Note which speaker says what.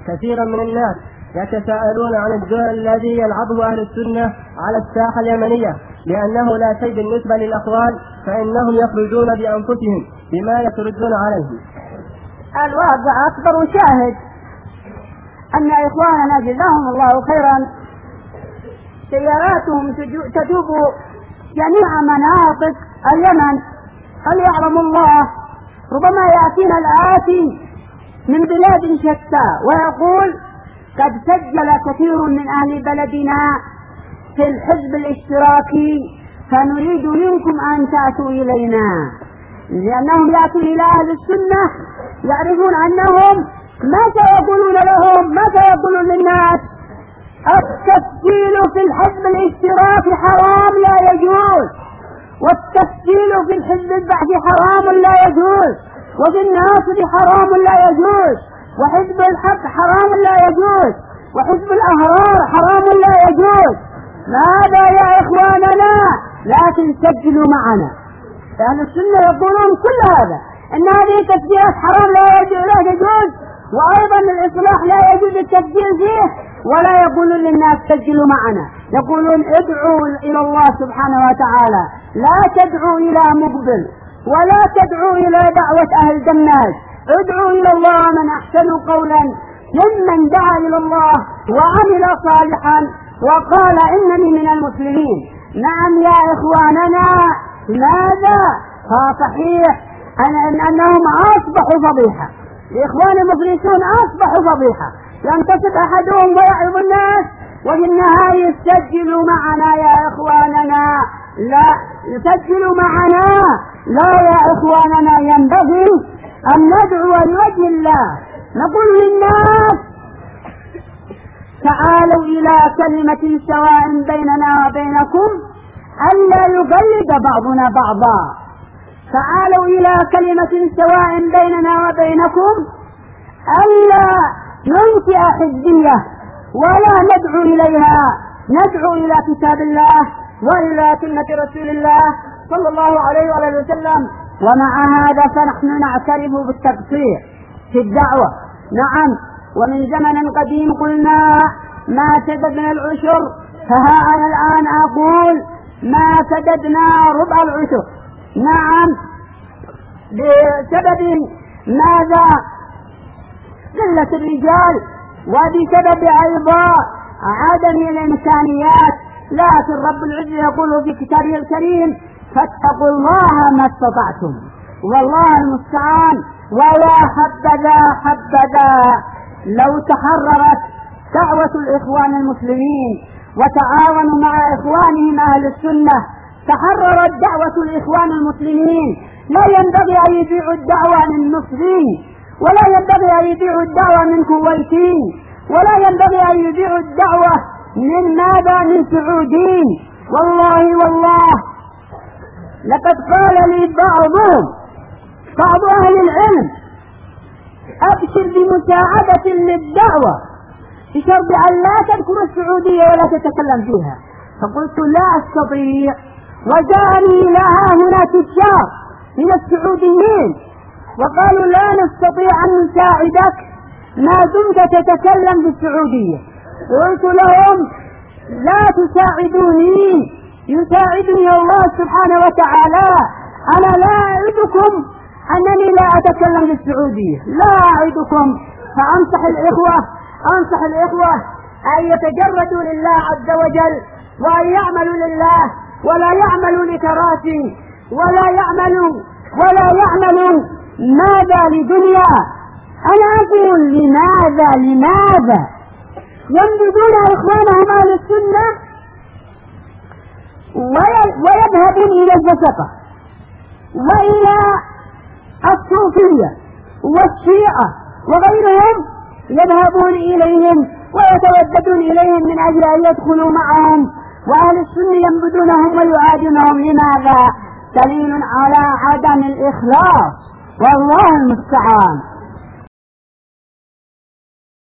Speaker 1: كثيرا من الناس يتساءلون عن الدور الذي يلعبه أهل السنة على الساحة اليمنية، لأنه لا شيء بالنسبة للأخوان، فإنهم يخرجون بأنفسهم بما يتردون عليه.
Speaker 2: الواقع أكبر شاهد أن إخواننا جزاهم الله خيرا سياراتهم تجوب جميع مناطق اليمن. هل يعلم الله ربما يأتينا الآتي من بلاد شتى ويقول قد سجل كثير من أهل بلدنا في الحزب الاشتراكي فنريد منكم أن تأتوا إلينا، لأنهم يأتون إلى أهل السنة يعرفون أنهم ما سيقولون لهم، ما سيقولون للناس. التسجيل في الحزب الاشتراكي حرام لا يجوز، والتسجيل في الحزب البحث حرام لا يجوز، وفي الناصر حرام لا يجوز، وحزب الحق حرام لا يجوز، وحزب الأهرار حرام لا يجوز. ماذا يا إخواننا؟ لكن سجلوا معنا. أهل السنة يقولون كل هذا، إن هذه تسجيلات حرام لا يجوز، وأيضا الإصلاح لا يجوز التسجيل فيه، ولا يقولون للناس سجلوا معنا، يقولون ادعوا إلى الله سبحانه وتعالى، لا تدعوا إلى مقبل ولا تدعوا إلى دعوة أهل دماج، ادعوا إلى الله من أحسن قولا ممن دعا إلى الله وعمل صالحا وقال إنني من المسلمين. نعم يا إخواننا، ماذا؟ صحيح أنهم أصبحوا فضيحة، الإخوان المفلسون أصبحوا فضيحة، ينتصب أحدهم ويعظ الناس، وفي النهاية سجلوا معنا يا إخواننا، لا سجلوا معنا. لا يا إخواننا، ينبغي أن ندعو لوجه الله، نقول للناس تعالوا إلى كلمة سواء بيننا وبينكم ألا يقلد بعضنا بعضا، تعالوا إلى كلمة سواء بيننا وبينكم ألا ننشئ حزبية ولا ندعو إليها، ندعو إلى كتاب الله وإلى سنة رسول الله صلى الله عليه وآله وسلم. ومع هذا فنحن نعترف بالتقصير في الدعوة، نعم، ومن زمن قديم قلنا ما سددنا العشر، فها أنا الآن أقول ما سددنا ربع العشر، نعم، بسبب ماذا؟ قلة الرجال، وبسبب أيضا عدم الإمكانيات. لكن رب العزة يقول في كتابه الكريم فاتقوا الله ما استطعتم، والله المستعان. ويا حبذا لو تحررت دعوة الإخوان المسلمين وتعاونوا مع إخوانهم أهل السنة، تحررت دعوة الإخوان المسلمين. لا ينبغي أن يبيعوا الدعوة من مصريين، ولا ينبغي أن يبيعوا الدعوة من كويتيين، ولا ينبغي أن يبيعوا الدعوة من ماذا؟ من سعوديين. والله لقد قال لي بعض أهل العلم أبشر بمساعدة للدعوة بشرط أن لا تذكر السعودية ولا تتكلم فيها، فقلت لا أستطيع، وجاءني لها هنا تجار من السعوديين وقالوا لا نستطيع أن نساعدك ما دمت تتكلم بالسعودية. قلت لهم لا تساعدوني، يساعدني الله سبحانه وتعالى. أنا لا أعدكم أنني لا أتكلم بالسعودية، لا أعدكم. فأنصح الإخوة أن يتجردوا لله عز وجل، وأن يعملوا لله ولا يعملوا لكراسي، ولا يعملوا ماذا؟ لدنيا. أنا أقول لماذا ينبذون إخوانهم أهل السنة ويذهبون إلى الزفقة وإلى الصوفية والشيعة وغيرهم، يذهبون إليهم ويتوددون إليهم من أجل أن يدخلوا معهم، وأهل السنة ينبذونهم ويعادونهم. لماذا؟ دليل على عدم الإخلاص، والله المستعان.